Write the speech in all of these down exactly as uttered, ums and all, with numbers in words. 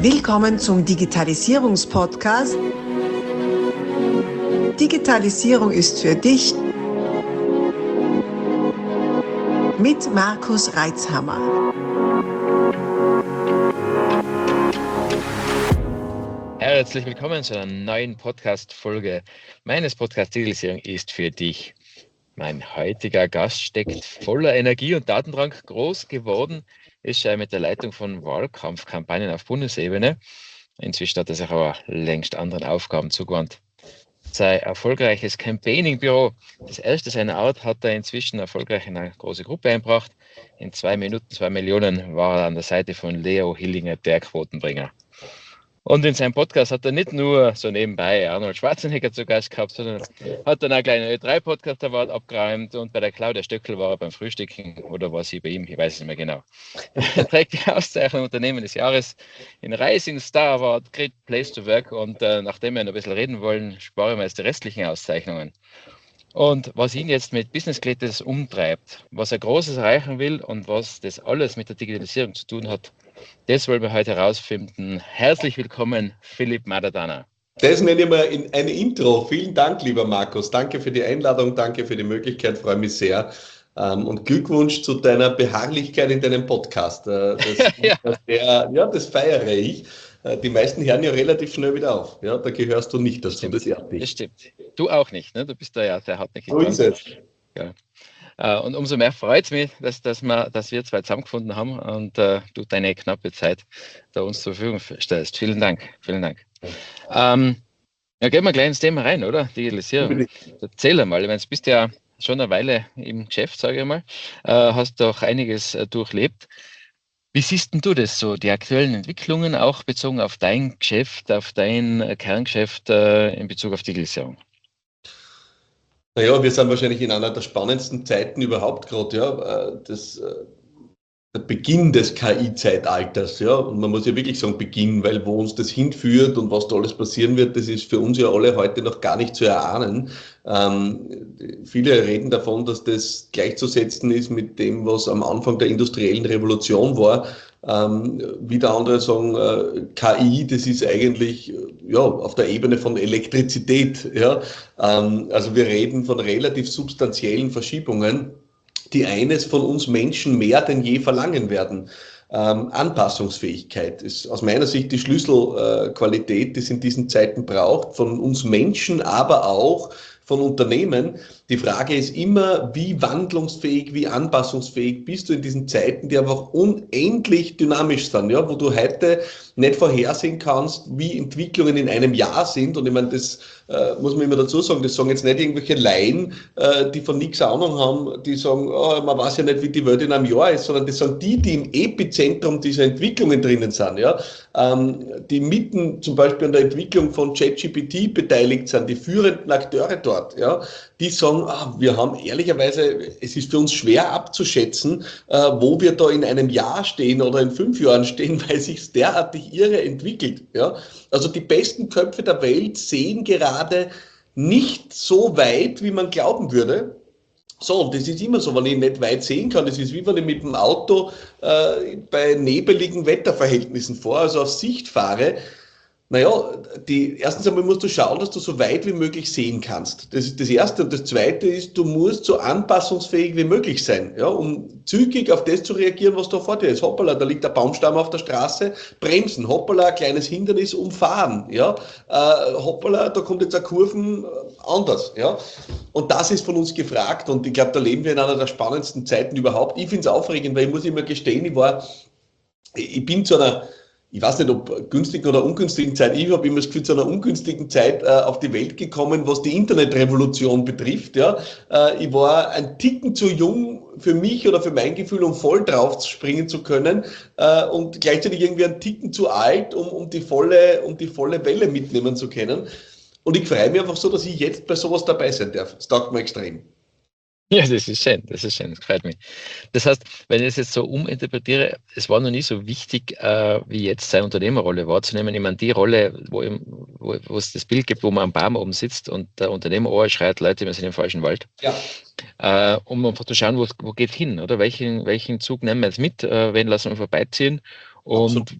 Willkommen zum Digitalisierungspodcast. Digitalisierung ist für dich mit Markus Reitzhammer. Herzlich willkommen zu einer neuen Podcast-Folge meines Podcasts Digitalisierung ist für dich. Mein heutiger Gast steckt voller Energie und Tatendrang, groß geworden ist er mit der Leitung von Wahlkampfkampagnen auf Bundesebene. Inzwischen hat er sich aber längst anderen Aufgaben zugewandt. Sein erfolgreiches Campaigning-Büro, das erste seiner Art, hat er inzwischen erfolgreich in eine große Gruppe eingebracht. In zwei Minuten, zwei Millionen war er an der Seite von Leo Hillinger, der Quotenbringer. Und in seinem Podcast hat er nicht nur so nebenbei Arnold Schwarzenegger zu Gast gehabt, sondern hat dann einen kleinen Ö drei Podcast Award abgeräumt und bei der Claudia Stöckl war er beim Frühstücken oder war sie bei ihm, ich weiß es nicht mehr genau. Er trägt die Auszeichnung Unternehmen des Jahres in Rising Star Award, Great Place to Work und äh, nachdem wir noch ein bisschen reden wollen, sparen wir jetzt die restlichen Auszeichnungen. Und was ihn jetzt mit Business Glitters umtreibt, was er Großes erreichen will und was das alles mit der Digitalisierung zu tun hat, das wollen wir heute herausfinden. Herzlich willkommen, Philipp Madadana. Das nenne ich mal in ein Intro. Vielen Dank, lieber Markus. Danke für die Einladung, danke für die Möglichkeit, freue mich sehr. Und Glückwunsch zu deiner Beharrlichkeit in deinem Podcast. Das, ja. Der, ja, das feiere ich. Die meisten hören ja relativ schnell wieder auf. Ja, da gehörst du nicht dazu. Das, das, das stimmt. Du auch nicht, ne? Du bist da ja sehr hartnäckig. So ist es. Ja. Und umso mehr freut es mich, dass, dass, wir, dass wir zwei zusammengefunden haben und äh, du deine knappe Zeit da uns zur Verfügung stellst. Vielen Dank. Vielen Dank. Ähm, ja, gehen wir gleich ins Thema rein, oder? Digitalisierung. Erzähl einmal, ich meine, du bist ja schon eine Weile im Geschäft, sage ich mal, äh, hast doch einiges äh, durchlebt. Wie siehst denn du das so, die aktuellen Entwicklungen, auch bezogen auf dein Geschäft, auf dein äh, Kerngeschäft äh, in Bezug auf Digitalisierung? Naja, wir sind wahrscheinlich in einer der spannendsten Zeiten überhaupt gerade, ja. Das, der Beginn des K I-Zeitalters, ja. Und man muss ja wirklich sagen Beginn, weil wo uns das hinführt und was da alles passieren wird, das ist für uns ja alle heute noch gar nicht zu erahnen. Ähm, viele reden davon, dass das gleichzusetzen ist mit dem, was am Anfang der industriellen Revolution war. Ähm, wieder andere sagen, äh, K I, das ist eigentlich ja auf der Ebene von Elektrizität. Ja? Ähm, also wir reden von relativ substanziellen Verschiebungen, die eines von uns Menschen mehr denn je verlangen werden. Ähm, Anpassungsfähigkeit ist aus meiner Sicht die Schlüsselqualität, äh, die es in diesen Zeiten braucht, von uns Menschen, aber auch von Unternehmen. Die Frage ist immer, wie wandlungsfähig, wie anpassungsfähig bist du in diesen Zeiten, die einfach unendlich dynamisch sind, ja, wo du heute nicht vorhersehen kannst, wie Entwicklungen in einem Jahr sind. Und ich meine, das äh, muss man immer dazu sagen, das sagen jetzt nicht irgendwelche Laien, äh, die von nichts Ahnung haben, die sagen, oh, man weiß ja nicht, wie die Welt in einem Jahr ist, sondern das sind die, die im Epizentrum dieser Entwicklungen drinnen sind, ja, ähm, die mitten zum Beispiel an der Entwicklung von ChatGPT beteiligt sind, die führenden Akteure dort, ja, die sagen, ah, wir haben ehrlicherweise, es ist für uns schwer abzuschätzen, äh, wo wir da in einem Jahr stehen oder in fünf Jahren stehen, weil sich derartig irre entwickelt. Ja? Also die besten Köpfe der Welt sehen gerade nicht so weit, wie man glauben würde. So, und das ist immer so, wenn ich nicht weit sehen kann, das ist wie wenn ich mit dem Auto äh, bei nebeligen Wetterverhältnissen fahre, also auf Sicht fahre. Naja, die, erstens einmal musst du schauen, dass du so weit wie möglich sehen kannst. Das ist das Erste. Und das Zweite ist, du musst so anpassungsfähig wie möglich sein, ja, um zügig auf das zu reagieren, was da vor dir ist. Hoppala, da liegt der Baumstamm auf der Straße, bremsen. Hoppala, kleines Hindernis, umfahren. Ja, äh, hoppala, da kommt jetzt eine Kurven anders. Ja, und das ist von uns gefragt. Und ich glaube, da leben wir in einer der spannendsten Zeiten überhaupt. Ich finde es aufregend, weil ich muss immer gestehen, ich war, ich bin zu einer, ich weiß nicht, ob günstigen oder ungünstigen Zeit, ich habe immer das Gefühl, zu einer ungünstigen Zeit äh, auf die Welt gekommen, was die Internetrevolution betrifft. Ja. Äh, ich war ein Ticken zu jung für mich oder für mein Gefühl, um voll drauf springen zu können äh, und gleichzeitig irgendwie ein Ticken zu alt, um, um, die volle, um die volle Welle mitnehmen zu können. Und ich freue mich einfach so, dass ich jetzt bei sowas dabei sein darf. Das taugt mir extrem. Ja, das ist schön, das ist schön, das freut mich. Das heißt, wenn ich es jetzt so uminterpretiere, es war noch nie so wichtig, äh, wie jetzt seine Unternehmerrolle wahrzunehmen. Ich meine, die Rolle, wo, im, wo, wo es das Bild gibt, wo man am Baum oben sitzt und der Unternehmer schreit, Leute, wir sind im falschen Wald. Ja. Äh, um einfach zu schauen, wo, wo geht hin, oder? Welchen, welchen Zug nehmen wir jetzt mit, äh, wen lassen wir vorbeiziehen und Absolut.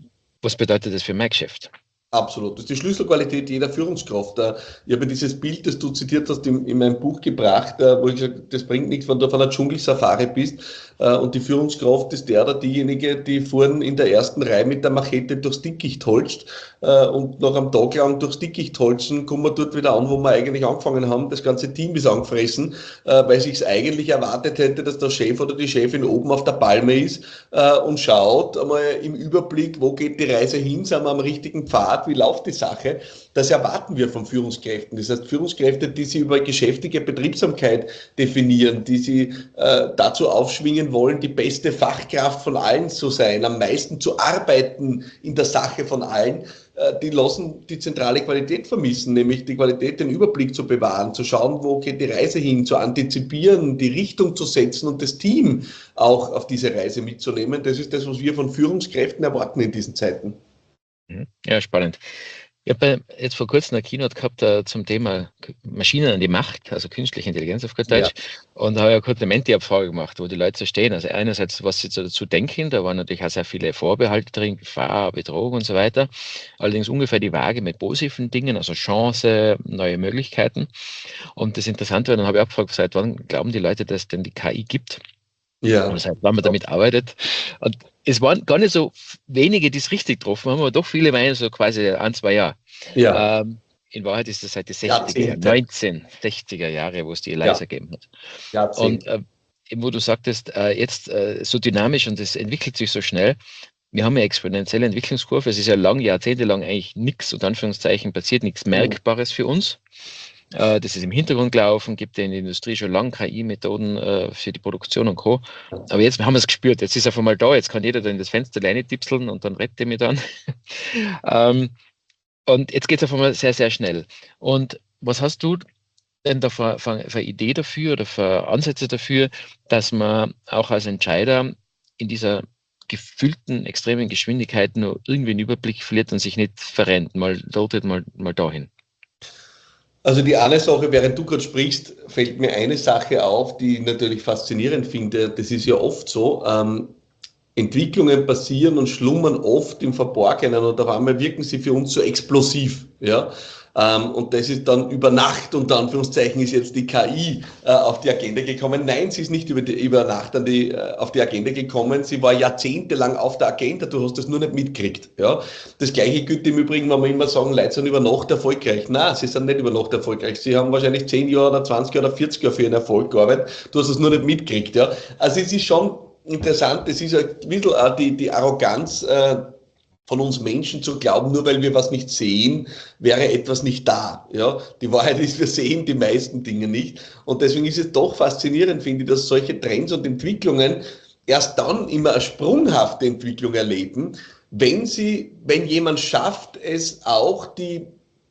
Was bedeutet das für mein Geschäft? Absolut. Das ist die Schlüsselqualität jeder Führungskraft. Ich habe dieses Bild, das du zitiert hast, in, in meinem Buch gebracht, wo ich gesagt habe, das bringt nichts, wenn du auf einer Dschungelsafari bist und die Führungskraft ist der oder diejenige, die vorne in der ersten Reihe mit der Machete durchs Dickicht holzt und nach einem Tag lang durchs Dickicht holzen, kommen wir dort wieder an, wo wir eigentlich angefangen haben. Das ganze Team ist angefressen, weil sich es eigentlich erwartet hätte, dass der Chef oder die Chefin oben auf der Palme ist und schaut einmal im Überblick, wo geht die Reise hin, sind wir am richtigen Pfad, wie läuft die Sache. Das erwarten wir von Führungskräften. Das heißt, Führungskräfte, die sich über geschäftige Betriebsamkeit definieren, die sie äh, dazu aufschwingen wollen, die beste Fachkraft von allen zu sein, am meisten zu arbeiten in der Sache von allen, äh, die lassen die zentrale Qualität vermissen, nämlich die Qualität, den Überblick zu bewahren, zu schauen, wo geht die Reise hin, zu antizipieren, die Richtung zu setzen und das Team auch auf diese Reise mitzunehmen. Das ist das, was wir von Führungskräften erwarten in diesen Zeiten. Ja, spannend. Ich habe jetzt vor kurzem eine Keynote gehabt uh, zum Thema Maschinen an die Macht, also künstliche Intelligenz auf gut Deutsch, ja. Und habe ja kurz eine Menti-Abfrage gemacht, wo die Leute so stehen. Also einerseits, was sie dazu denken, da waren natürlich auch sehr viele Vorbehalte drin, Gefahr, Bedrohung und so weiter. Allerdings ungefähr die Waage mit positiven Dingen, also Chance, neue Möglichkeiten. Und das Interessante war, dann habe ich abgefragt, seit wann glauben die Leute, dass es denn die K I gibt? Ja. Und seit wann man damit arbeitet. Und es waren gar nicht so wenige, die es richtig getroffen haben, aber doch viele meinen so quasi ein, zwei Jahre. Ja. Ähm, in Wahrheit ist das seit den sechziger, neunzehnhundertsechziger Jahre, wo es die ELIZA ja. gegeben hat. Jahrzehnte. Und äh, wo du sagtest, äh, jetzt äh, so dynamisch und es entwickelt sich so schnell. Wir haben eine exponentielle Entwicklungskurve. Es ist ja lang, jahrzehntelang eigentlich nichts, unter Anführungszeichen, passiert nichts Merkbares für uns. Das ist im Hintergrund gelaufen, gibt in der Industrie schon lange K I-Methoden äh, für die Produktion und Co. Aber jetzt haben wir es gespürt, jetzt ist er einmal da, jetzt kann jeder da in das Fenster reintippseln und dann rettet er mich dann. ähm, und jetzt geht es auf einmal sehr, sehr schnell. Und was hast du denn da für, für, für eine Idee dafür oder für Ansätze dafür, dass man auch als Entscheider in dieser gefühlten, extremen Geschwindigkeit nur irgendwie einen Überblick verliert und sich nicht verrennt, mal dort, mal, mal dahin? Also die eine Sache, während du gerade sprichst, fällt mir eine Sache auf, die ich natürlich faszinierend finde. Das ist ja oft so, ähm, Entwicklungen passieren und schlummern oft im Verborgenen und auf einmal wirken sie für uns so explosiv. Ja? Ähm, und das ist dann über Nacht, unter Anführungszeichen, ist jetzt die K I äh, auf die Agenda gekommen. Nein, sie ist nicht über, die, über Nacht an die, äh, auf die Agenda gekommen. Sie war jahrzehntelang auf der Agenda, du hast das nur nicht mitgekriegt. Ja? Das Gleiche gilt im Übrigen, wenn wir immer sagen, Leute sind über Nacht erfolgreich. Nein, sie sind nicht über Nacht erfolgreich. Sie haben wahrscheinlich zehn Jahre oder zwanzig Jahre oder vierzig Jahre für ihren Erfolg gearbeitet. Du hast es nur nicht mitgekriegt. Ja? Also es ist schon interessant, das ist ein bisschen auch die, die Arroganz äh, von uns Menschen zu glauben, nur weil wir was nicht sehen, wäre etwas nicht da. Ja? Die Wahrheit ist, wir sehen die meisten Dinge nicht. Und deswegen ist es doch faszinierend, finde ich, dass solche Trends und Entwicklungen erst dann immer eine sprunghafte Entwicklung erleben, wenn sie, wenn jemand schafft, es auch die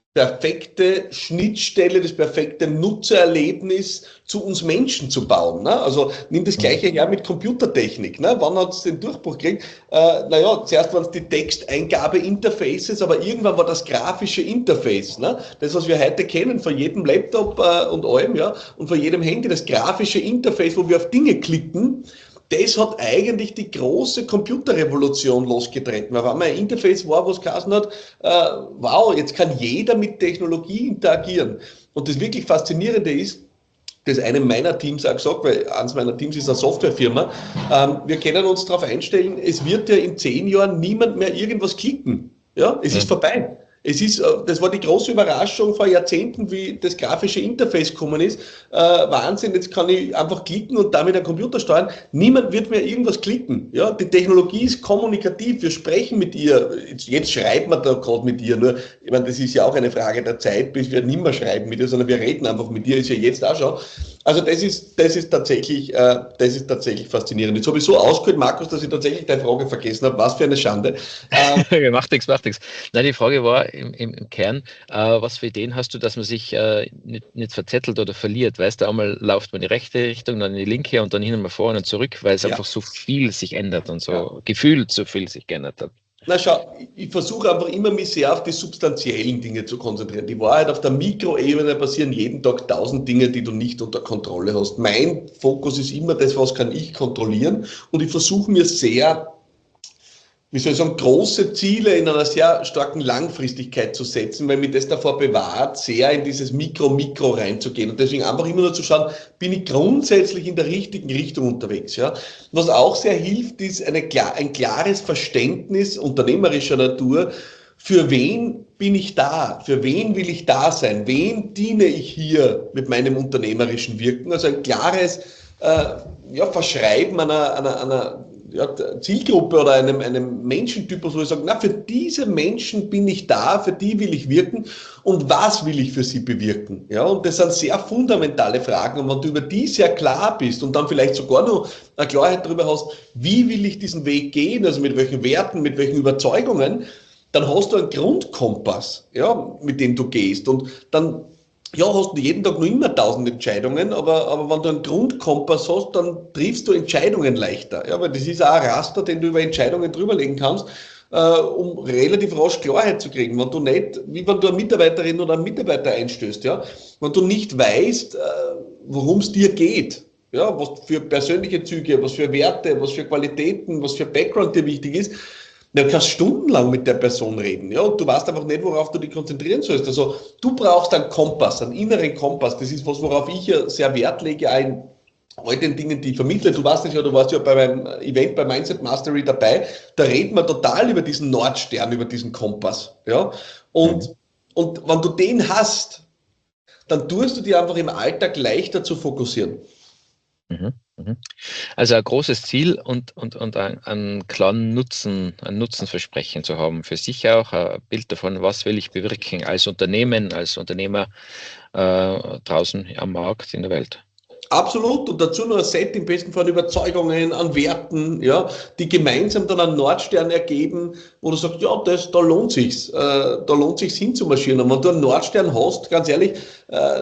perfekte Schnittstelle, das perfekte Nutzererlebnis zu uns Menschen zu bauen. Ne? Also nimm das Gleiche her mit Computertechnik. Ne? Wann hat es den Durchbruch gekriegt? Äh, naja, zuerst waren es die Texteingabe-Interfaces, aber irgendwann war das grafische Interface. Ne? Das, was wir heute kennen, von jedem Laptop äh, und allem, ja, und von jedem Handy, das grafische Interface, wo wir auf Dinge klicken, das hat eigentlich die große Computerrevolution losgetreten, weil wenn man ein Interface war, wo es geheißen hat, äh, wow, jetzt kann jeder mit Technologie interagieren. Und das wirklich Faszinierende ist, das einem meiner Teams auch gesagt, weil eines meiner Teams ist eine Softwarefirma, ähm, wir können uns darauf einstellen, es wird ja in zehn Jahren niemand mehr irgendwas klicken. Ja, es ja. ist vorbei. Es ist, das war die große Überraschung vor Jahrzehnten, wie das grafische Interface gekommen ist. Äh, Wahnsinn, jetzt kann ich einfach klicken und damit einen Computer steuern. Niemand wird mehr irgendwas klicken. Ja, die Technologie ist kommunikativ, wir sprechen mit ihr. Jetzt, jetzt schreibt man da gerade mit ihr. Nur, ich meine, das ist ja auch eine Frage der Zeit, bis wir nicht mehr schreiben mit ihr, sondern wir reden einfach mit ihr, ist ja jetzt auch schon. Also das ist, das ist tatsächlich, äh, das ist tatsächlich faszinierend. Jetzt habe ich so ausgehört, Markus, dass ich tatsächlich deine Frage vergessen habe. Was für eine Schande. Ähm, macht nichts, macht nichts. Nein, die Frage war im, im, im Kern, äh, was für Ideen hast du, dass man sich äh, nicht, nicht verzettelt oder verliert? Weißt du, einmal läuft man in die rechte Richtung, dann in die linke und dann hin und mal vorne und zurück, weil es ja. einfach so viel sich ändert und so ja. gefühlt so viel sich geändert hat. Na schau, ich versuche einfach immer, mich sehr auf die substanziellen Dinge zu konzentrieren. Die Wahrheit, auf der Mikroebene passieren jeden Tag tausend Dinge, die du nicht unter Kontrolle hast. Mein Fokus ist immer das, was kann ich kontrollieren, und ich versuche mir sehr, wie soll ich sagen, große Ziele in einer sehr starken Langfristigkeit zu setzen, weil mir das davor bewahrt, sehr in dieses Mikro-Mikro reinzugehen. Und deswegen einfach immer nur zu schauen, bin ich grundsätzlich in der richtigen Richtung unterwegs. Ja? Was auch sehr hilft, ist eine, ein klares Verständnis unternehmerischer Natur, für wen bin ich da? Für wen will ich da sein? Wen diene ich hier mit meinem unternehmerischen Wirken? Also ein klares äh, ja, Verschreiben einer, einer, einer ja, Zielgruppe oder einem, einem Menschentypus, wo ich sage, na, für diese Menschen bin ich da, für die will ich wirken und was will ich für sie bewirken? Ja, und das sind sehr fundamentale Fragen und wenn du über die sehr klar bist und dann vielleicht sogar noch eine Klarheit darüber hast, wie will ich diesen Weg gehen, also mit welchen Werten, mit welchen Überzeugungen, dann hast du einen Grundkompass, ja, mit dem du gehst und dann ja, hast du jeden Tag noch immer tausend Entscheidungen, aber, aber wenn du einen Grundkompass hast, dann triffst du Entscheidungen leichter. Ja, weil das ist auch ein Raster, den du über Entscheidungen drüberlegen kannst, äh, um relativ rasch Klarheit zu kriegen. Wenn du nicht, wie wenn du eine Mitarbeiterin oder einen Mitarbeiter einstößt, ja, wenn du nicht weißt, äh, worum es dir geht, ja, was für persönliche Züge, was für Werte, was für Qualitäten, was für Background dir wichtig ist, dann kannst du stundenlang mit der Person reden, ja, und du weißt einfach nicht, worauf du dich konzentrieren sollst. Also du brauchst einen Kompass, einen inneren Kompass. Das ist was, worauf ich ja sehr Wert lege, auch in all den Dingen, die ich vermittle. Du weißt es ja, du warst ja bei meinem Event bei Mindset Mastery dabei. Da reden wir total über diesen Nordstern, über diesen Kompass, ja. Und, mhm. und wenn du den hast, dann tust du dir einfach im Alltag leichter zu fokussieren. Mhm. Also ein großes Ziel und, und, und einen klaren Nutzen, ein Nutzenversprechen zu haben für sich auch, ein Bild davon, was will ich bewirken als Unternehmen, als Unternehmer äh, draußen am Markt, in der Welt. Absolut, und dazu noch ein Set im besten Fall an Überzeugungen, an Werten, ja, die gemeinsam dann einen Nordstern ergeben, wo du sagst, ja, das, da lohnt sich's, äh, da lohnt sich's hinzumarschieren. Und wenn du einen Nordstern hast, ganz ehrlich, äh,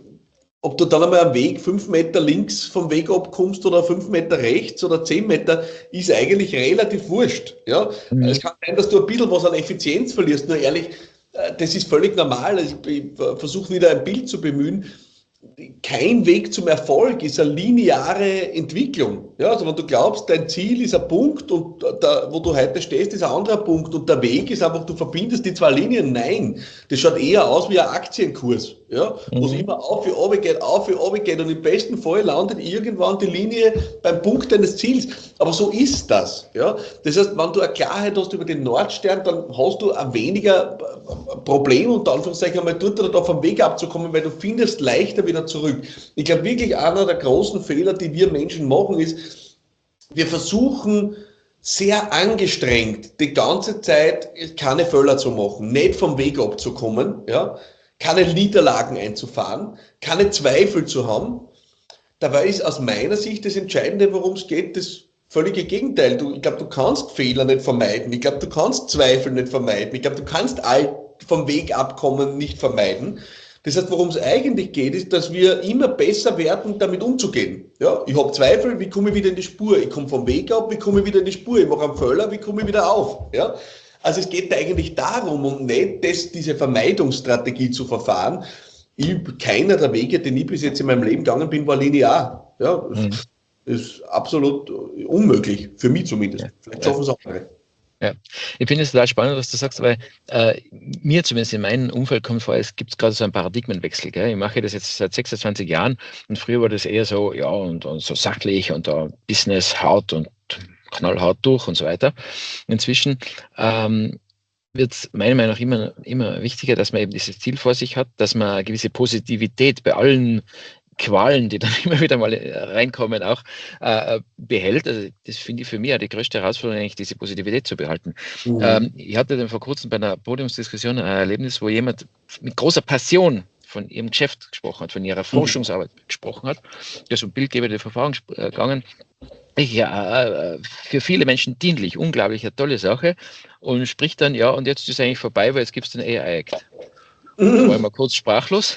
ob du dann einmal am Weg fünf Meter links vom Weg abkommst oder fünf Meter rechts oder zehn Meter, ist eigentlich relativ wurscht. Ja? Mhm. Es kann sein, dass du ein bisschen was an Effizienz verlierst, nur ehrlich, das ist völlig normal. Ich, ich versuche wieder ein Bild zu bemühen. Kein Weg zum Erfolg ist eine lineare Entwicklung. Ja, also wenn du glaubst, dein Ziel ist ein Punkt und da, wo du heute stehst, ist ein anderer Punkt und der Weg ist einfach, du verbindest die zwei Linien. Nein, das schaut eher aus wie ein Aktienkurs, ja, wo es mhm. immer auf wie runter geht, auf wie runter geht und im besten Fall landet irgendwann die Linie beim Punkt deines Ziels. Aber so ist das. Ja. Das heißt, wenn du eine Klarheit hast über den Nordstern, dann hast du ein weniger Problem, unter Anführungszeichen, einmal dort oder da vom Weg abzukommen, weil du findest leichter wieder zurück. Ich glaube wirklich, einer der großen Fehler, die wir Menschen machen, ist, wir versuchen sehr angestrengt die ganze Zeit keine Fehler zu machen, nicht vom Weg abzukommen, ja, keine Niederlagen einzufahren, keine Zweifel zu haben. Dabei ist aus meiner Sicht das Entscheidende, worum es geht, das völlige Gegenteil. Du, ich glaube, du kannst Fehler nicht vermeiden. Ich glaube, du kannst Zweifel nicht vermeiden. Ich glaube, du kannst all vom Weg abkommen nicht vermeiden. Das heißt, worum es eigentlich geht, ist, dass wir immer besser werden, damit umzugehen. Ja, ich habe Zweifel, wie komme ich wieder in die Spur? Ich komme vom Weg ab, wie komme ich wieder in die Spur? Ich mache einen Fehler, wie komme ich wieder auf? Ja, also es geht eigentlich darum und nicht, das, diese Vermeidungsstrategie zu verfahren. Ich, keiner der Wege, den ich bis jetzt in meinem Leben gegangen bin, war linear. Ja, mhm. Das ist absolut unmöglich, für mich zumindest. Ja. Vielleicht schaffen es andere. Ja, ich finde es total spannend, was du sagst, weil äh, mir zumindest in meinem Umfeld kommt vor, es gibt gerade so einen Paradigmenwechsel. Gell? Ich mache das jetzt seit sechsundzwanzig Jahren und früher war das eher so, ja, und, und so sachlich und uh, Business hart und knallhart durch und so weiter. Inzwischen ähm, wird es meiner Meinung nach immer, immer wichtiger, dass man eben dieses Ziel vor sich hat, dass man eine gewisse Positivität bei allen Qualen, die dann immer wieder mal reinkommen, auch äh, behält. Also das finde ich für mich auch die größte Herausforderung, eigentlich diese Positivität zu behalten. Mhm. Ähm, ich hatte dann vor kurzem bei einer Podiumsdiskussion ein Erlebnis, wo jemand mit großer Passion von ihrem Geschäft gesprochen hat, von ihrer Forschungsarbeit mhm. gesprochen hat. Der ist um Bildgeber der Verfahren gegangen. Ja, für viele Menschen dienlich, unglaublich eine tolle Sache und spricht dann, ja, und jetzt ist es eigentlich vorbei, weil jetzt gibt es den A I-Act. Da war ich mal kurz sprachlos.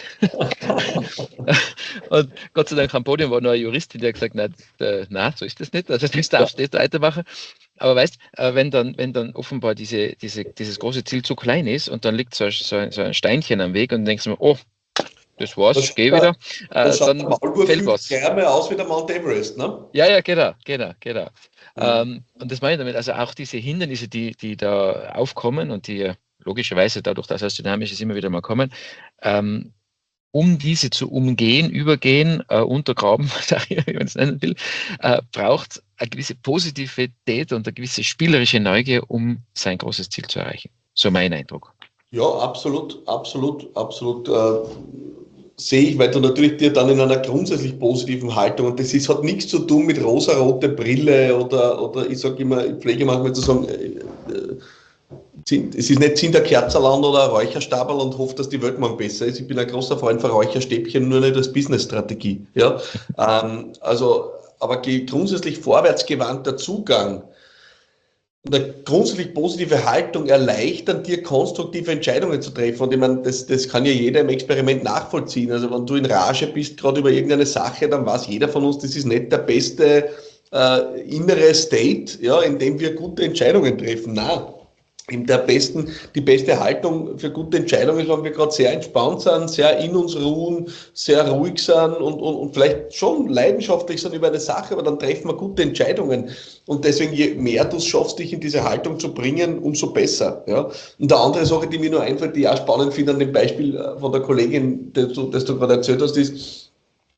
Und Gott sei Dank am Podium war noch eine Juristin, die hat gesagt, nein, äh, nein, so ist das nicht, also das darfst du nicht weitermachen. Aber weißt, äh, wenn dann, wenn dann offenbar diese, diese, dieses große Ziel zu klein ist und dann liegt so, so, so ein Steinchen am Weg und denkst du mir, oh, das war's, Das geh schaut wieder. der- Äh, das schaut dann der Maulwurf fällt was. gleich mal aus wie der Mount Everest, ne? Ja, ja, genau, genau, genau. Mhm. Ähm, und das meine ich damit, also auch diese Hindernisse, die, die da aufkommen und die ja logischerweise dadurch, dass es dynamisch ist, immer wieder mal kommen, ähm, um diese zu umgehen, übergehen, äh, untergraben, wie man es nennen will, äh, braucht es eine gewisse Positivität und eine gewisse spielerische Neugier, um sein großes Ziel zu erreichen. So mein Eindruck. Ja, absolut, absolut, absolut. Äh, sehe ich, weil du natürlich dir dann in einer grundsätzlich positiven Haltung, und das ist, hat nichts zu tun mit rosarote Brille oder, oder ich sage immer, ich pflege manchmal zu sagen, äh, äh, es ist nicht Zinn der Kerzerland oder ein Räucherstabel und hofft, dass die Welt morgen besser ist. Ich bin ein großer Freund von Räucherstäbchen, nur nicht als Business-Strategie. Ja? ähm, also, aber grundsätzlich vorwärtsgewandter Zugang und eine grundsätzlich positive Haltung erleichtern dir, konstruktive Entscheidungen zu treffen. Und ich meine, das, das kann ja jeder im Experiment nachvollziehen. Also wenn du in Rage bist, gerade über irgendeine Sache, dann weiß jeder von uns, das ist nicht der beste äh, innere State, ja, in dem wir gute Entscheidungen treffen. Nein. In der besten, die beste Haltung für gute Entscheidungen ist, wenn wir gerade sehr entspannt sind, sehr in uns ruhen, sehr ruhig sind und, und, und vielleicht schon leidenschaftlich sind über eine Sache, aber dann treffen wir gute Entscheidungen. Und deswegen, je mehr du es schaffst, dich in diese Haltung zu bringen, umso besser. Ja. Und eine andere Sache, die mir nur einfällt, die ich auch spannend finde an dem Beispiel von der Kollegin, das du, das du gerade erzählt hast, ist,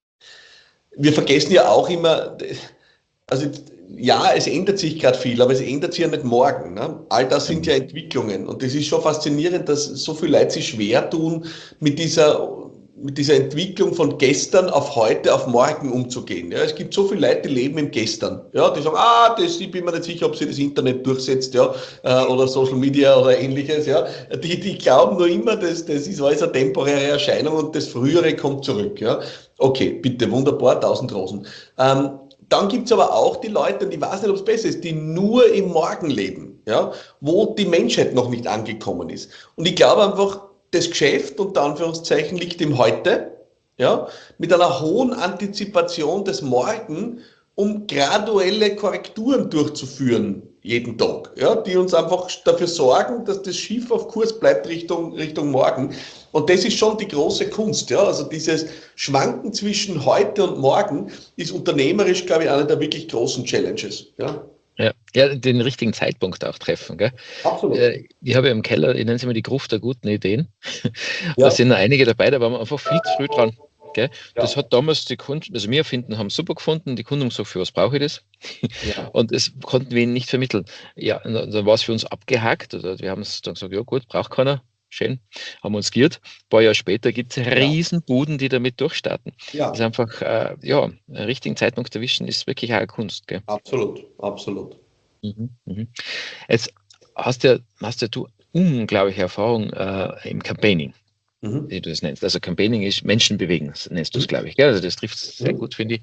wir vergessen ja auch immer, also ja, es ändert sich gerade viel, aber es ändert sich ja nicht morgen. Ne? All das sind ja Entwicklungen und das ist schon faszinierend, dass so viele Leute sich schwer tun, mit dieser, mit dieser Entwicklung von gestern auf heute, auf morgen umzugehen. Ja? Es gibt so viele Leute, die leben im Gestern. Ja? Die sagen, ah, das, ich bin mir nicht sicher, ob sich das Internet durchsetzt, ja? äh, oder Social Media oder ähnliches. Ja? Die, die glauben nur immer, dass das ist alles eine temporäre Erscheinung und das Frühere kommt zurück. Ja? Okay, bitte, wunderbar, tausend Rosen. Ähm, Dann gibt es aber auch die Leute, und ich weiß nicht, ob es besser ist, die nur im Morgen leben, ja, wo die Menschheit noch nicht angekommen ist. Und ich glaube einfach, das Geschäft, unter Anführungszeichen, liegt im Heute, ja, mit einer hohen Antizipation des Morgen, um graduelle Korrekturen durchzuführen, jeden Tag, ja, die uns einfach dafür sorgen, dass das Schiff auf Kurs bleibt Richtung, Richtung Morgen. Und das ist schon die große Kunst, ja, also dieses Schwanken zwischen heute und morgen ist unternehmerisch, glaube ich, eine der wirklich großen Challenges, ja. Ja, ja, den richtigen Zeitpunkt auch treffen. Gell? Absolut. Äh, Ich habe ja im Keller, ich nenne es immer die Gruft der guten Ideen. Ja. Da sind noch einige dabei, da waren wir einfach viel zu früh dran. Gell? Ja. Das hat damals die Kunden, also wir finden, haben super gefunden, die Kunden haben gesagt, für was brauche ich das? Ja. Und das konnten wir ihnen nicht vermitteln. Ja, und dann war es für uns abgehakt, oder wir haben es dann gesagt, ja gut, braucht keiner, schön, haben uns giert. Ein paar Jahre später gibt es Riesenbuden, die damit durchstarten. Ja. Das ist einfach, äh, ja, einen richtigen Zeitpunkt erwischen, ist wirklich auch eine Kunst. Gell? Absolut, absolut. Mhm, mhm. Jetzt hast ja, hast ja du unglaubliche Erfahrung äh, im Campaigning, Mhm. wie du das nennst. Also Campaigning ist Menschen bewegen, das nennst du es, glaube ich. Gell? Also das trifft es sehr gut, finde ich.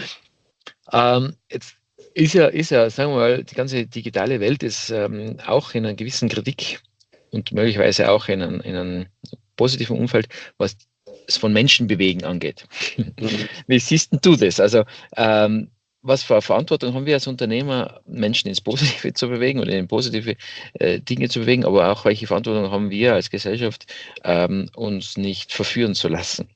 Ähm, jetzt ist ja, ist ja, sagen wir mal, die ganze digitale Welt ist ähm, auch in einer gewissen Kritik und möglicherweise auch in einem, in einem positiven Umfeld, was es von Menschen bewegen angeht. Mhm. Wie siehst denn du das? Also ähm, was für eine Verantwortung haben wir als Unternehmer, Menschen ins Positive zu bewegen oder in positive äh, Dinge zu bewegen, aber auch welche Verantwortung haben wir als Gesellschaft, ähm, uns nicht verführen zu lassen?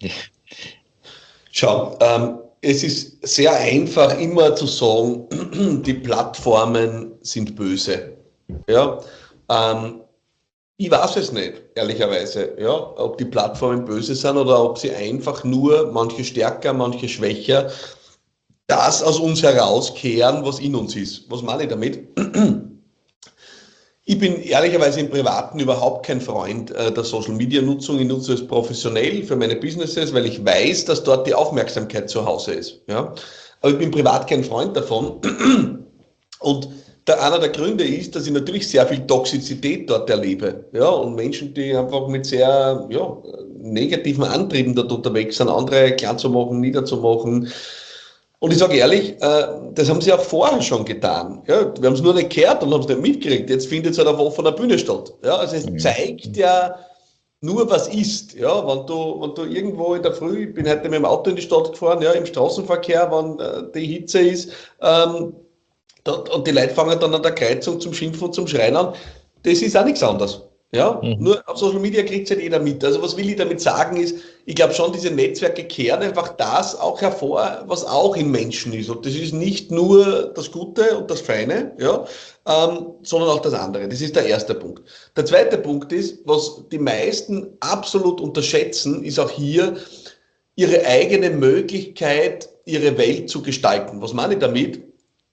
Schau, ähm, es ist sehr einfach immer zu sagen, die Plattformen sind böse. Ja, ähm, ich weiß es nicht, ehrlicherweise, ja, ob die Plattformen böse sind oder ob sie einfach nur, manche stärker, manche schwächer, das aus uns herauskehren, was in uns ist. Was meine ich damit? Ich bin ehrlicherweise im Privaten überhaupt kein Freund äh, der Social-Media-Nutzung. Ich nutze es professionell für meine Businesses, weil ich weiß, dass dort die Aufmerksamkeit zu Hause ist. Ja? Aber ich bin privat kein Freund davon. Und der, einer der Gründe ist, dass ich natürlich sehr viel Toxizität dort erlebe. Ja? Und Menschen, die einfach mit sehr ja, negativen Antrieben dort unterwegs sind, andere klar zu machen, niederzumachen. Und ich sage ehrlich, äh, das haben sie auch vorher schon getan. Ja, wir haben es nur nicht gehört und haben es nicht mitgekriegt. Jetzt findet es halt auf offener Bühne statt. Ja, also es Mhm. zeigt ja nur, was ist. Ja, wenn du, wenn du irgendwo in der Früh, ich bin heute mit dem Auto in die Stadt gefahren, ja, im Straßenverkehr, wenn äh, die Hitze ist, ähm, da, und die Leute fangen dann an der Kreuzung zum Schimpfen und zum Schreien an, das ist auch nichts anderes. Ja, Mhm. nur auf Social Media kriegt es halt jeder mit. Also was will ich damit sagen ist, ich glaube schon, diese Netzwerke kehren einfach das auch hervor, was auch in Menschen ist. Und das ist nicht nur das Gute und das Feine, ja, ähm, sondern auch das andere. Das ist der erste Punkt. Der zweite Punkt ist, was die meisten absolut unterschätzen, ist auch hier ihre eigene Möglichkeit, ihre Welt zu gestalten. Was meine ich damit?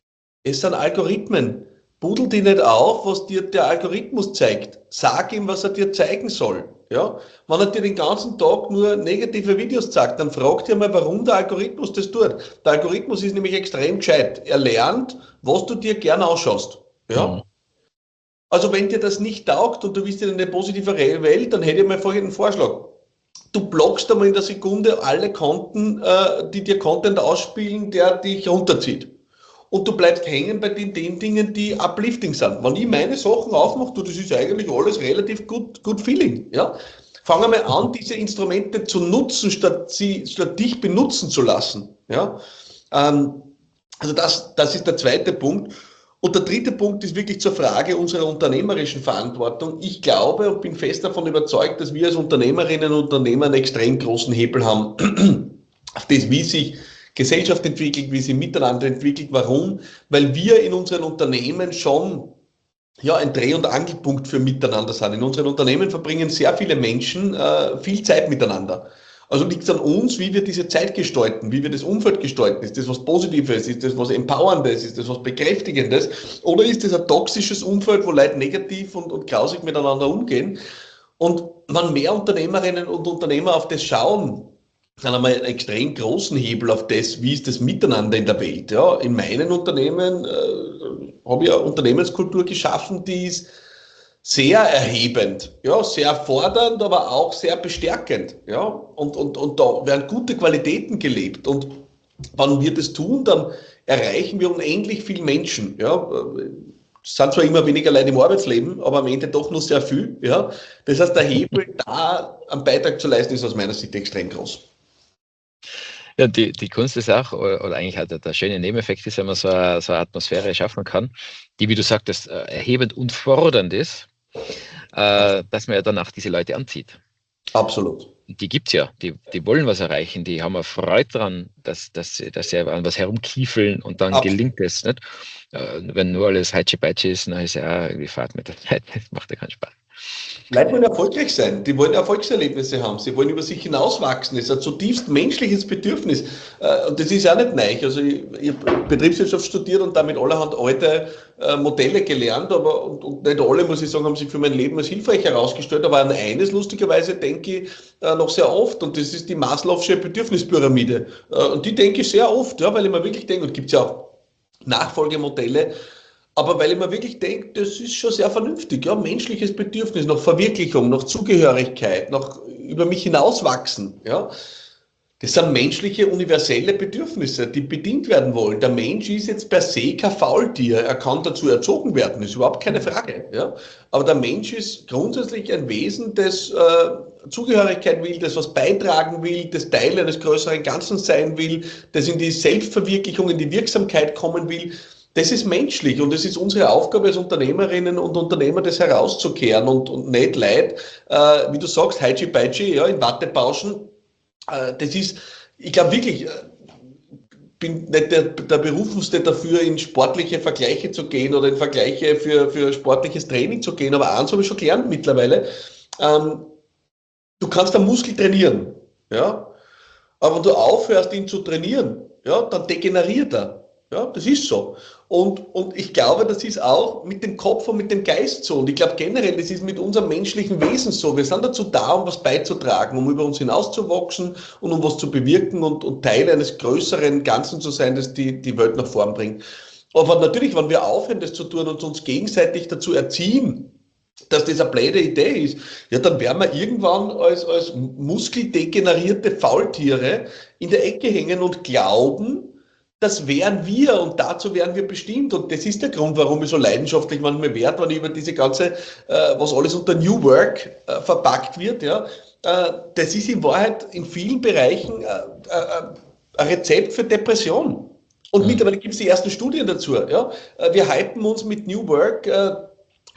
Es sind Algorithmen. Pudel die nicht auf, was dir der Algorithmus zeigt. Sag ihm, was er dir zeigen soll. Ja? Wenn er dir den ganzen Tag nur negative Videos zeigt, dann frag dir mal, warum der Algorithmus das tut. Der Algorithmus ist nämlich extrem gescheit. Er lernt, was du dir gern ausschaust. Ja? Mhm. Also wenn dir das nicht taugt und du willst in eine positivere Welt, dann hätte ich mal folgenden Vorschlag. Du blockst einmal in der Sekunde alle Konten, äh, die dir Content ausspielen, der dich runterzieht. Und du bleibst hängen bei den, den Dingen, die uplifting sind. Wenn ich meine Sachen aufmache, du, das ist eigentlich alles relativ gut, gut feeling. Ja? Fang einmal an, diese Instrumente zu nutzen, statt, sie, statt dich benutzen zu lassen. Ja? Ähm, also das, das ist der zweite Punkt. Und der dritte Punkt ist wirklich zur Frage unserer unternehmerischen Verantwortung. Ich glaube und bin fest davon überzeugt, dass wir als Unternehmerinnen und Unternehmer einen extrem großen Hebel haben auf das, wie sich Gesellschaft entwickelt, wie sie miteinander entwickelt. Warum? Weil wir in unseren Unternehmen schon ja, ein Dreh- und Angelpunkt für Miteinander sind. In unseren Unternehmen verbringen sehr viele Menschen äh, viel Zeit miteinander. Also liegt es an uns, wie wir diese Zeit gestalten, wie wir das Umfeld gestalten. Ist das was Positives? Ist das was Empowerndes? Ist das was Bekräftigendes? Oder ist das ein toxisches Umfeld, wo Leute negativ und, und grausig miteinander umgehen? Und wenn mehr Unternehmerinnen und Unternehmer auf das schauen, dann haben wir einen extrem großen Hebel auf das, wie ist das Miteinander in der Welt. Ja, in meinen Unternehmen äh, habe ich eine Unternehmenskultur geschaffen, die ist sehr erhebend, ja, sehr fordernd, aber auch sehr bestärkend. Ja, und, und, und da werden gute Qualitäten gelebt. Und wenn wir das tun, dann erreichen wir unendlich viele Menschen. Ja, es sind zwar immer weniger Leute im Arbeitsleben, aber am Ende doch nur sehr viel. Ja, das heißt, der Hebel da einen Beitrag zu leisten, ist aus meiner Sicht extrem groß. Ja, die, die Kunst ist auch, oder, oder eigentlich halt der, der schöne Nebeneffekt ist, wenn man so eine, so eine Atmosphäre schaffen kann, die, wie du sagtest, erhebend und fordernd ist, äh, dass man ja dann auch diese Leute anzieht. Absolut. Die gibt es ja, die, die wollen was erreichen, die haben eine Freude daran, dass, dass, sie, dass sie an was herumkiefeln und dann Absolut. Gelingt es. Nicht? Äh, wenn nur alles Heitschi-Peitschi ist, dann ist ja irgendwie Fahrt mit der Zeit, das macht ja keinen Spaß. Leute wollen erfolgreich sein, die wollen Erfolgserlebnisse haben, sie wollen über sich hinauswachsen, das ist ein zutiefst menschliches Bedürfnis. Und das ist auch nicht neu. Also ich, ich habe Betriebswirtschaft studiert und damit allerhand alte äh, Modelle gelernt, aber und, und nicht alle, muss ich sagen, haben sich für mein Leben als hilfreich herausgestellt, aber an eines lustigerweise denke ich äh, noch sehr oft und das ist die Maslow'sche Bedürfnispyramide. Äh, und die denke ich sehr oft, ja, weil ich mir wirklich denke, und gibt es ja auch Nachfolgemodelle, aber weil ich mir wirklich denke, das ist schon sehr vernünftig, ja, menschliches Bedürfnis nach Verwirklichung, nach Zugehörigkeit, nach über mich hinauswachsen, ja. Das sind menschliche, universelle Bedürfnisse, die bedient werden wollen. Der Mensch ist jetzt per se kein Faultier, er kann dazu erzogen werden, ist überhaupt keine Frage, ja. Aber der Mensch ist grundsätzlich ein Wesen, das äh, Zugehörigkeit will, das was beitragen will, das Teil eines größeren Ganzen sein will, das in die Selbstverwirklichung, in die Wirksamkeit kommen will. Das ist menschlich und es ist unsere Aufgabe als Unternehmerinnen und Unternehmer, das herauszukehren und, und nicht Leid, äh, wie du sagst, Heitschi-Peitschi, ja, in Wattepauschen. Äh, das ist, ich glaube wirklich, äh, bin nicht der, der Berufenste dafür, in sportliche Vergleiche zu gehen oder in Vergleiche für, für sportliches Training zu gehen, aber eins habe ich schon gelernt mittlerweile, ähm, du kannst einen Muskel trainieren, ja, aber wenn du aufhörst, ihn zu trainieren, ja, dann degeneriert er. Ja, das ist so. Und, und ich glaube, das ist auch mit dem Kopf und mit dem Geist so. Und ich glaube generell, das ist mit unserem menschlichen Wesen so. Wir sind dazu da, um was beizutragen, um über uns hinauszuwachsen und um was zu bewirken und, und Teil eines größeren Ganzen zu sein, das die, die Welt nach vorn bringt. Aber natürlich, wenn wir aufhören, das zu tun und uns gegenseitig dazu erziehen, dass das eine blöde Idee ist, ja, dann werden wir irgendwann als, als muskeldegenerierte Faultiere in der Ecke hängen und glauben, das wären wir und dazu wären wir bestimmt. Und das ist der Grund, warum ich so leidenschaftlich manchmal werde, wenn ich über diese ganze, äh, was alles unter New Work äh, verpackt wird, ja, äh, das ist in Wahrheit in vielen Bereichen äh, äh, ein Rezept für Depression. Und mhm. mittlerweile gibt es die ersten Studien dazu. Ja. Wir hypen uns mit New Work, äh,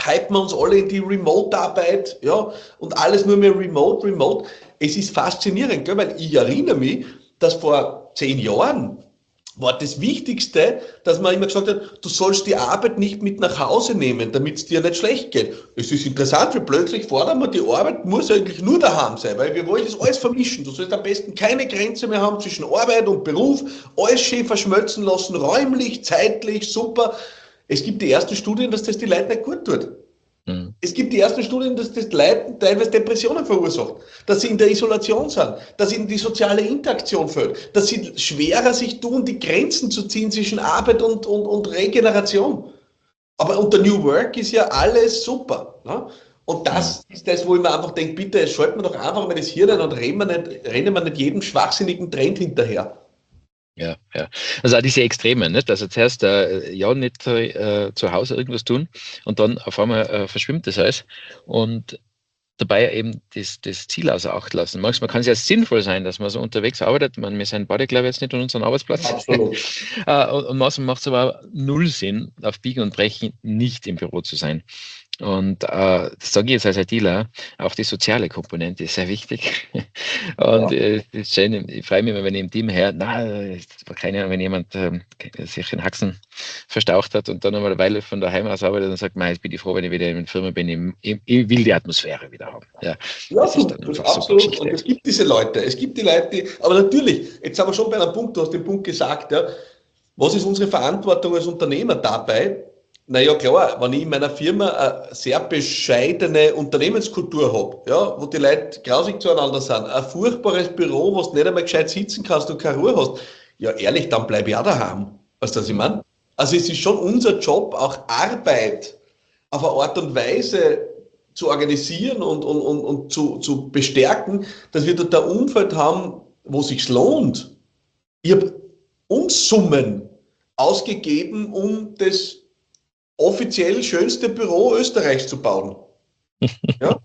hypen wir uns alle in die Remote-Arbeit, ja, und alles nur mehr Remote, Remote. Es ist faszinierend, gell, weil ich erinnere mich, dass vor zehn Jahren war das Wichtigste, dass man immer gesagt hat, du sollst die Arbeit nicht mit nach Hause nehmen, damit es dir nicht schlecht geht. Es ist interessant, wie plötzlich fordern wir, die Arbeit muss eigentlich nur daheim sein, weil wir wollen das alles vermischen. Du sollst am besten keine Grenze mehr haben zwischen Arbeit und Beruf, alles schön verschmelzen lassen, räumlich, zeitlich, super. Es gibt die ersten Studien, dass das die Leute nicht gut tut. Mhm. Es gibt die ersten Studien, dass das Leuten teilweise Depressionen verursacht, dass sie in der Isolation sind, dass ihnen die soziale Interaktion fehlt, dass sie schwerer sich tun, die Grenzen zu ziehen zwischen Arbeit und, und, und Regeneration. Aber unter New Work ist ja alles super. Ne? Und das mhm. ist das, wo ich mir einfach denke, bitte schalten wir doch einfach mal das Hirn ein und rennen wir nicht, rennen wir nicht jedem schwachsinnigen Trend hinterher. Ja, ja. Also auch diese Extremen, nicht? Also zuerst äh, ja nicht äh, zu Hause irgendwas tun und dann auf einmal äh, verschwimmt das alles und dabei eben das, das Ziel außer Acht lassen. Manchmal kann es ja sinnvoll sein, dass man so unterwegs arbeitet. Man, wir sind beide, glaube ich, jetzt nicht an unserem Arbeitsplatz. Absolut. äh, und, und manchmal macht es aber null Sinn, auf Biegen und Brechen nicht im Büro zu sein. Und äh, das sage ich jetzt als ITler, auch die soziale Komponente ist sehr wichtig. Und ja. äh, das ist schön, ich freue mich immer, wenn ich im Team her, na, keine Ahnung, wenn jemand äh, sich in Haxen verstaucht hat und dann einmal eine Weile von daheim aus arbeitet und sagt, jetzt bin ich froh, wenn ich wieder in der Firma bin, ich, ich will die Atmosphäre wieder haben. Ja, ja das ist dann einfach absolut. Und es gibt diese Leute, es gibt die Leute, die, aber natürlich, jetzt sind wir schon bei einem Punkt, du hast den Punkt gesagt, ja, was ist unsere Verantwortung als Unternehmer dabei? Naja, klar, wenn ich in meiner Firma eine sehr bescheidene Unternehmenskultur habe, ja, wo die Leute grausig zueinander sind, ein furchtbares Büro, wo du nicht einmal gescheit sitzen kannst und keine Ruhe hast, ja ehrlich, dann bleibe ich auch daheim. Weißt du, was ich meine? Also es ist schon unser Job, auch Arbeit auf eine Art und Weise zu organisieren und, und, und, und zu, zu bestärken, dass wir dort ein Umfeld haben, wo es sich lohnt. Ich habe Unsummen ausgegeben, um das offiziell schönste Büro Österreichs zu bauen. Ja?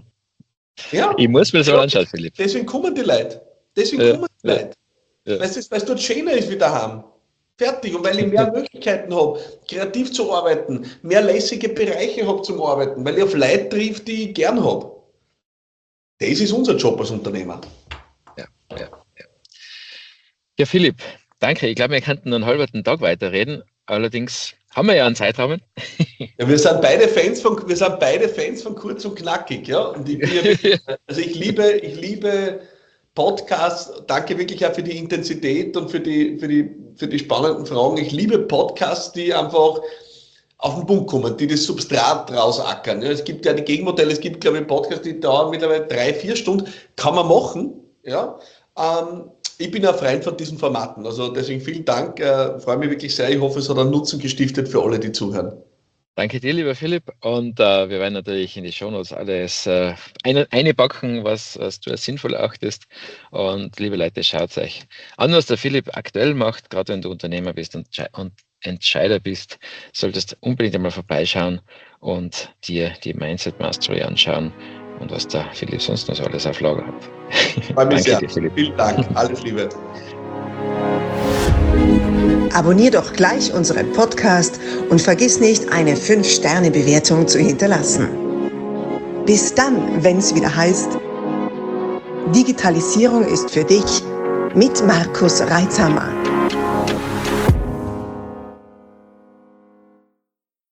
Ja. Ich muss mir das ja, mal anschauen, Philipp. Deswegen kommen die Leute. Deswegen ja, kommen die ja, Leute. Ja. Weil es dort schöner ist wie daheim. Fertig. Und weil ich mehr Möglichkeiten habe, kreativ zu arbeiten, mehr lässige Bereiche habe zum Arbeiten, weil ich auf Leute trifft, die ich gern habe. Das ist unser Job als Unternehmer. Ja, ja, ja. Ja, Philipp, danke. Ich glaube, wir könnten noch einen halben Tag weiterreden. Allerdings haben wir ja einen Zeitrahmen. Ja, wir sind beide Fans von, wir sind beide Fans von kurz und knackig, ja. Und ich, wirklich, also ich liebe, ich liebe Podcasts. Danke wirklich auch für die Intensität und für die, für die, für die spannenden Fragen. Ich liebe Podcasts, die einfach auf den Punkt kommen, die das Substrat rausackern. Ja, es gibt ja die Gegenmodelle, es gibt, glaube ich, Podcasts, die dauern mittlerweile drei, vier Stunden. Kann man machen, ja. Ähm, Ich bin ein Freund von diesen Formaten, also deswegen vielen Dank, äh, freue mich wirklich sehr, ich hoffe, es hat einen Nutzen gestiftet für alle, die zuhören. Danke dir, lieber Philipp, und äh, wir werden natürlich in die Shownotes alles äh, eine, eine packen, was, was du als sinnvoll achtest, und liebe Leute, schaut euch an, was der Philipp aktuell macht, gerade wenn du Unternehmer bist und, und Entscheider bist, solltest du unbedingt einmal vorbeischauen und dir die Mindset Mastery anschauen und was der Philipp sonst noch so alles auf Lager hat. Danke sehr. Dir, Philipp. Vielen Dank. Alles Liebe. Abonnier doch gleich unseren Podcast und vergiss nicht, eine fünf Sterne Bewertung zu hinterlassen. Bis dann, wenn es wieder heißt, Digitalisierung ist für dich mit Markus Reitzhammer.